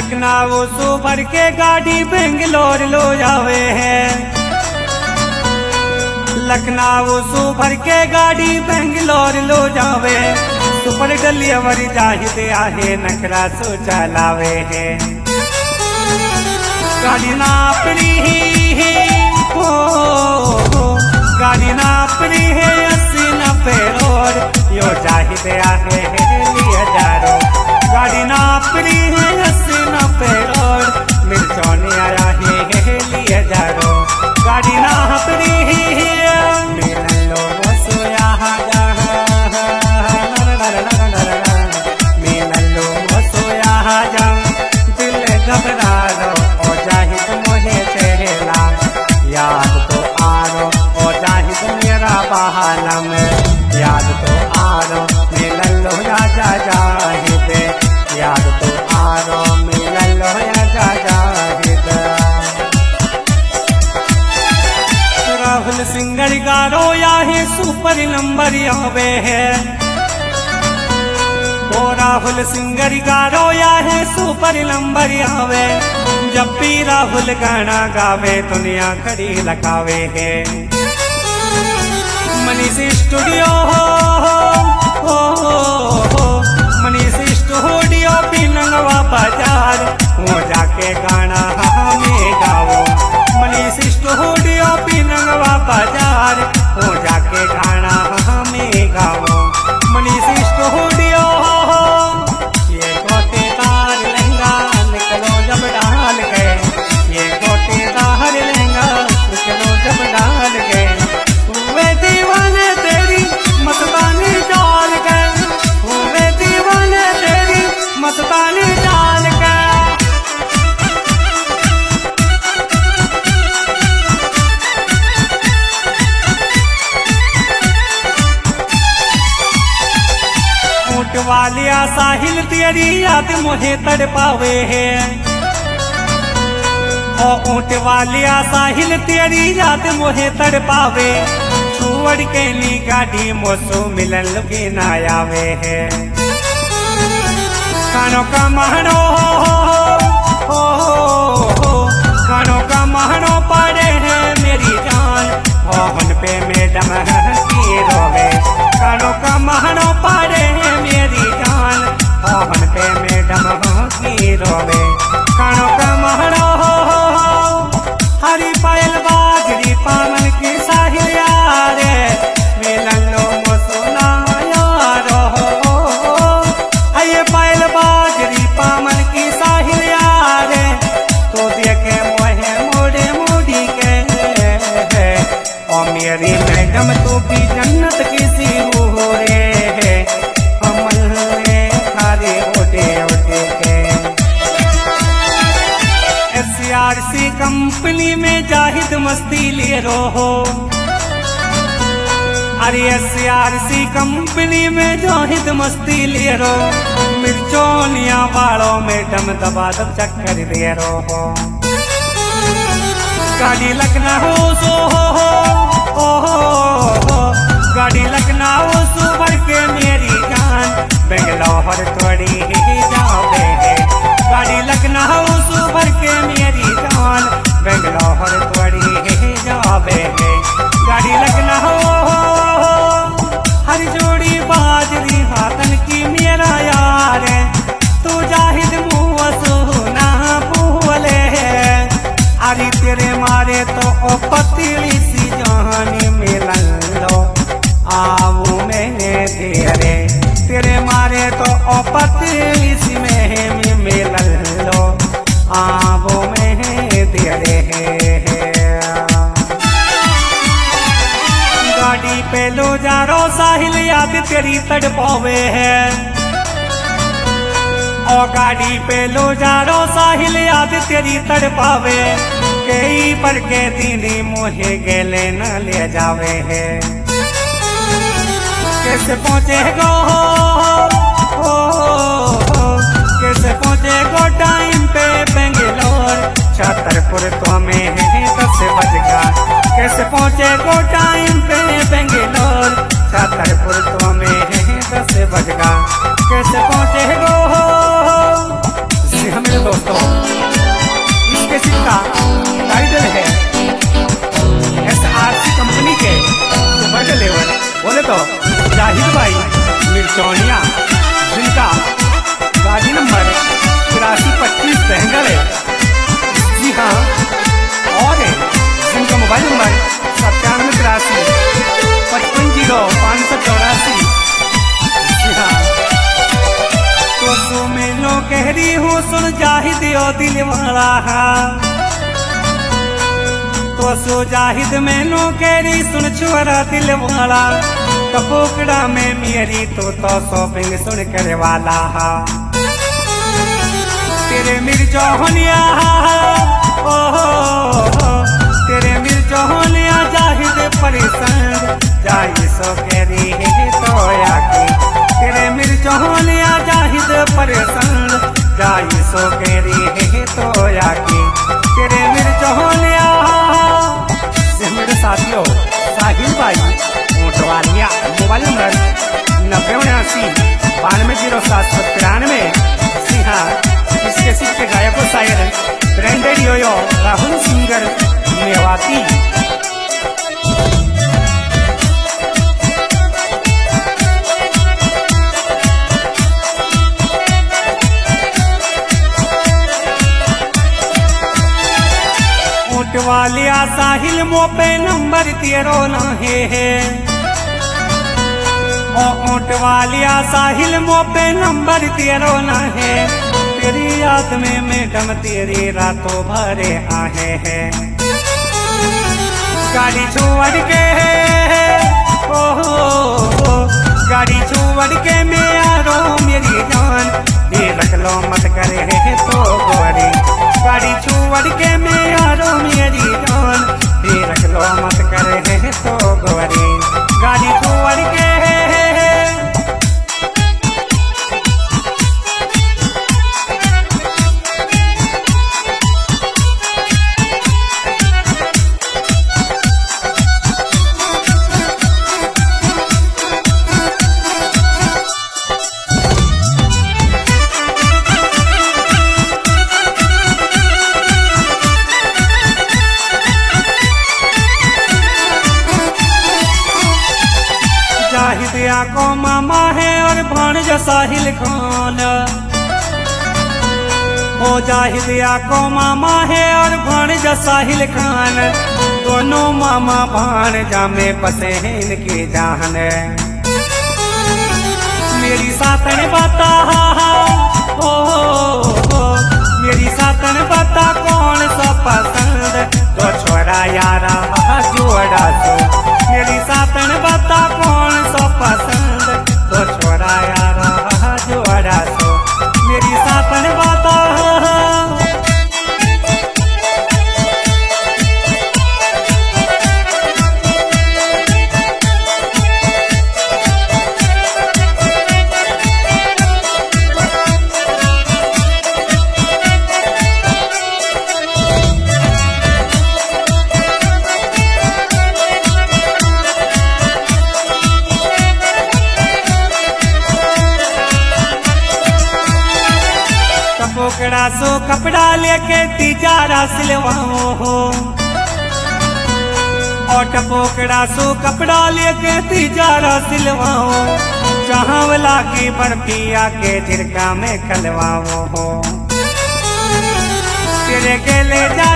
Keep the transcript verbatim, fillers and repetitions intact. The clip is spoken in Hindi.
लखनऊ से भर के गाड़ी बेंगलोर लो जावे है। लखनऊ से भर के गाड़ी बेंगलोर लो जावे। सुपर डिलीवरी चाहिए आहे नखरा सो चलावे है। गाड़ी नापरी हो गाड़ी नापरी है अस्सी नब्बे और यो चाहिए आहे हजारों। गाड़ी नापरी है अस्सी नब्बे और मिर्चोनी आया है लिए हजारों। गाड़ी नापरी मिलन लो सोया मिलन लो सोया दिल घबरा रो ओ जाहिद मोहे चेहरा याद तो आरो ओ जाहिद मेरा बहाना में याद तो आरो मिलन लो राजा जाहिद याद तो आरो मिलन लो राजा जाहिद। राहुल सिंगर गारो या है सुपर नंबर आवे है। ओ राहुल सिंगर गारो या है सुपर नंबर आवे। जब भी राहुल गाना गावे दुनिया खड़ी लगावे है। मनीष स्टूडियो हो हो हो मनीष स्टूडियो भी नंगवा बाजार वो जाके गाना हमें गाओ। मनीष स्टूडियो भी नंगवा बाजार वो जाके गाना हमें गाओ। मनीष स्टूडियो ये गोटेदार लहंगा निकलो जब डाल के ये गोटेदार लहंगा निकलो जब डाल के वे दीवाने तेरी मस्तानी डाल के वे दीवाने तेरी मस्तानी डाल के। ऊँट वालिया साहिल तेरी याद मुझे तड़पावे है। ओ ऊँट वालिया साहिल तेरी याद मुझे तड़पावे। छोड़ के नी गाड़ी मोसो मिलन लगे ना आवे है। कानों का महनो हो कानों का महनो पड़े है मेरी जान मोहन पे मैडम की रोवे। कानों का महनो पड़े है मेरी जान मोहन पे मैडम की रोवे। कानों का महनो हरी पायल बाजरी पावन की साहिल यारे मिलन लो मोसोना यारो। ये पायल बाजरी पावन की साहिल यारे तो देखे मोहे मोड़े मोड़ी के ओ मेरी मैडम तो भी जन्नत की सी हो रे अमल में खारे ओटे ओटे के। एस आर सी कंपनी में जाहिद मस्ती ले रहो। अरे एस आर सी कंपनी में जाहिद मस्ती ले रो। मिर्चोनिया वालों में दम दबा दब चक्कर दे रहो। गाड़ी लखनऊ सो हो गाड़ी लखनऊ सो भर के मेरी जान बेंगलोर थोड़ी जावे है। गाड़ी लखनऊ सो भर के मेरी जान बेंगलोर थोड़ी जावे है। गाड़ी लखनऊ हर जोड़ी बाजरी हाथन की मेरा यार है। तू जाहिद मुँह सोना बोले है। अरे तेरे मारे तो ओ पतली सी जहानी मिलन लो आओ मैंने तेरे तेरे मारे तो ओ पतली सी में मिलन लो आओ मैंने तेरे गाड़ी पे लो जा रो साहिल याद तेरी तड़पावे है। ओ गाड़ी पे लो जा रो साहिल याद तेरी तड़पावे। कई पर के दीदी मोहे गेले न ले जावे है। कैसे पहुँचे गो हो कैसे पहुँचे गो टाइम पे बेंगलोर छतरपुर तो में है दस बज का। कैसे पहुँचे गो टाइम पे बेंगलोर छतरपुर तो में है दस बज का। कैसे पहुँचे गो जी हाँ मेरे दोस्तों कह रही हूँ सुन जाहिद ओ दिल वाला, तो सो जाहिद मैनू कह रही सुन छोरा दिल वाला, टपोकड़ा में मेरी तो तो शॉपिंग सुन करे वाला। तेरे मिर्जो होनिया ओ तेरे मिर्जो होनिया जाहिद परेशान जाई सो कह रही है तो आके। तेरे मिर्जो होनिया जाहिद परेशान जाई सो कह रही है तो आके। तेरे मिर्जो होनिया मेरे साथियों साहिल भाई मोटवालिया, मोबाइल नंबर नब्बे उन्यासी बानवे जीरो सात सौ तिरानवे। जी हाँ, इसके सिख के गायक को शायर branded yo yo Rahul singer Mewati. Walia Sahil मोपे नंबर तेरो नाहे है, ओ ऊंट वालिया साहिल मोपे नंबर तेरो नाहे। तेरी याद में मैडम तेरी रातों भरे आहे है। गाड़ी छोड़ के ओ गाड़ी छोड़ के मैं आ रो मेरी जान, ये रख लो मत करे है तो गोरी। गाड़ी छोड़ के मैं आ रो मेरी जान, ये रख लो मत करे है तो गोरी। गाड़ी छोड़ के को मामा है और भाणजा साहिल खान, ओ जाहिदिया को मामा है और भाणजा साहिल खान। दोनों मामा भाणजा में बसे हैं इनकी जान। मेरी सातन बता ओ, ओ, ओ मेरी सातन बता कौन सा पसंद, तो छोड़ा यारा जोड़ा सो। मेरी सातन बता कौन सा पसंद, तो छोड़ा यारा जोड़ा सो। मेरी सातन बता पोकड़ा सो कपड़ा लेके तिजारा सिलवाओ हो, और पोकड़ा सो कपड़ा लेके तिजारा सिलवाओ। जहाँ वाला की बर्फिया के झिरका में खलवाओ हो। तेरे के ले जा